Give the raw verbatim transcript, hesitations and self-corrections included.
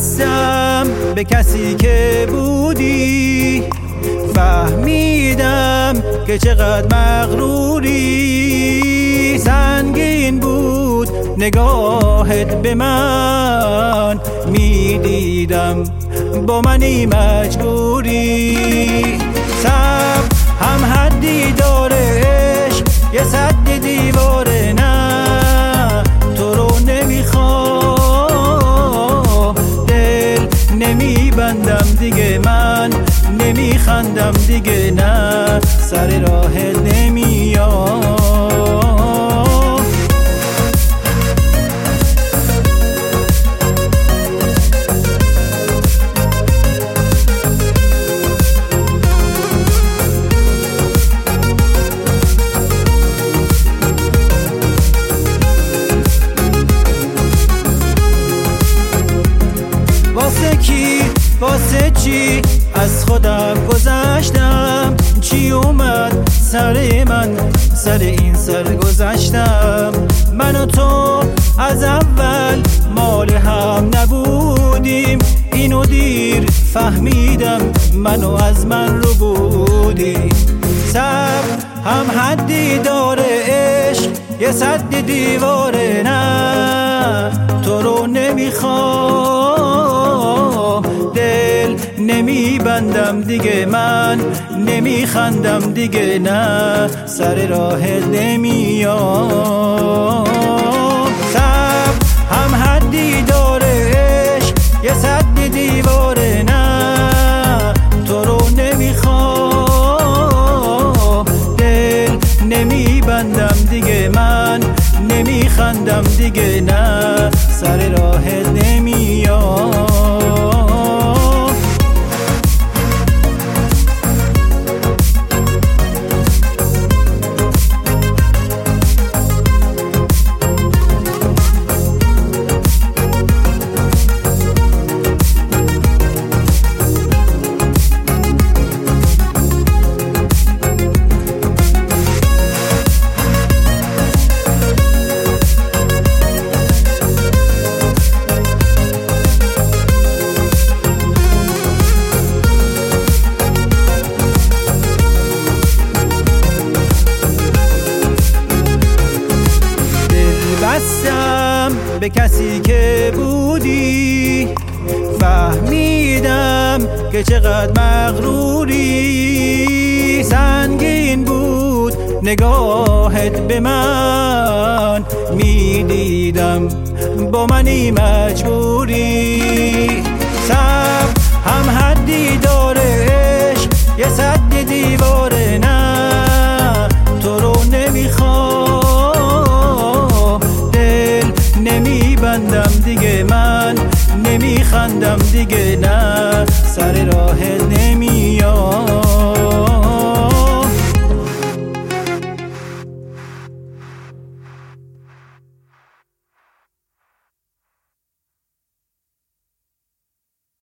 بستم به کسی که بودی، فهمیدم که چقدر مغروری. سنگین بود نگاهت به من، میدیدم با منی مجبوری. صبر هم حدی داره، عشق یه سد دیواره. نه تو رو نمیخوام، دل نمیبندم دیگه، من نمیخندم دیگه. نه سر راه نمیام. واسه کی واسه چی از خودم گذشتم؟ چی اومد سر من، سر این سر گذشتم؟ من و تو از اول مال هم نبودیم، اینو دیر فهمیدم منو از من رو بودی. صبر هم حدی داره، عشق یه سد دیواره. نه تو رو نمیخوام، دل نمیبندم دیگه، من نمیخندم دیگه. نه سر راه نمیام. صبر هم حدی داره، عشق یه سد دیواره. نه تو رو نمیخوام، دل نمیبندم دیگه، من نمیخندم دیگه. نه سر راه نمیام. بستم به کسی که بودی، فهمیدم که چقدر مغروری. سنگین بود نگاهت به من، میدیدم با منی مجبوری. صبر هم حدی داره، عشق یه سد دیواره. نه تو رو نمیخوام، دل نمیبندم دیگه، من نمیخندم دیگه.